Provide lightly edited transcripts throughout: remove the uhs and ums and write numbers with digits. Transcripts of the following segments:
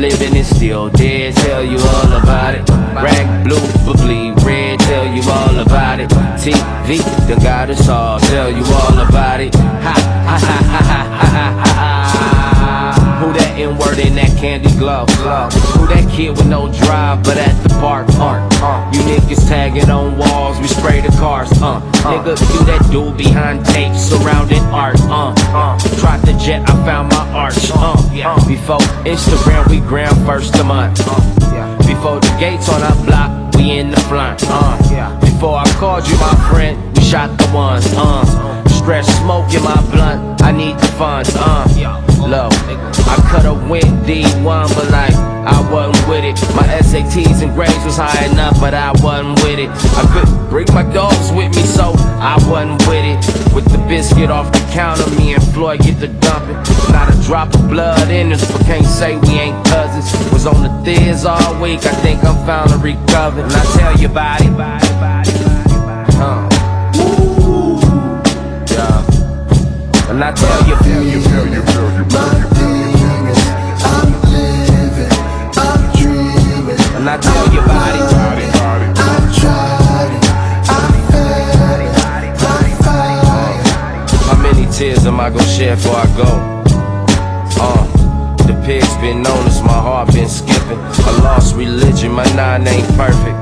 living and still dead, tell you all about it. Rag blue, but bleed red, tell you all about it. TV, done got us all, tell you all about it. Ha, ha, ha, ha, ha, ha, ha. Who that N-word in that candy glove? Who that kid with no drive, but at the park? You niggas tagging on walls, we spray the cars. Nigga, you that dude behind tapes, surrounding art. Dropped the jet, I found my arch. Before Instagram, we gram first a month. Before the gates on our block, we in the front. Before I called you my friend, we shot the ones. Stretch smoke in my blunt, I need the funds. Low, I could've went D1, but like I wasn't with it. My SATs and grades was high enough, but I wasn't with it. I couldn't bring my dogs with me, so I wasn't with it. With the biscuit off the counter, me and Floyd get the dumping. Not a drop of blood in us, but can't say we ain't cousins. Was on the thiz all week, I think I'm finally recovered. And I tell you about it. Yeah. And I tell you. And I tell you about it. I tried it, I felt it, like fire. How many tears am I gonna shed before I go? The pig's been known as my heart been skipping. I lost religion, my nine ain't perfect.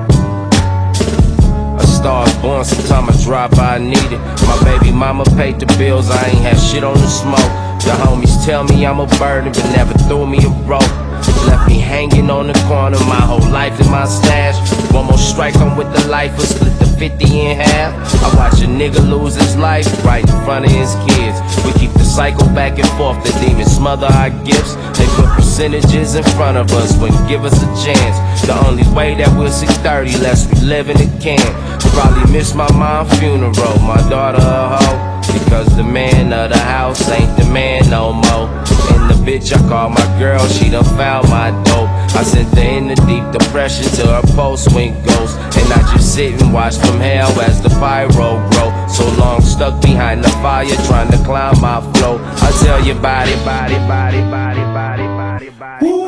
A star is born, sometime I drop, I need it. My baby mama paid the bills, I ain't had shit on the smoke. The homies tell me I'm a burden, but never threw me a rope. Left me hanging on the corner, my whole life in my stash. One more strike, I'm with the life, or split the 50 in half. I watch a nigga lose his life right in front of his kids. We keep the cycle back and forth, the demons smother our gifts. They put percentages in front of us, wouldn't give us a chance. The only way that we'll see 30, less we live in it can. Probably miss my mom's funeral, my daughter a hoe. Because the man of the house ain't the man no more. And the bitch I call my girl, she done found my dope. I sent her in the deep depression till her pulse went ghost. And I just sit and watch from hell as the pyro grow. So long stuck behind the fire trying to climb my flow. I tell you body.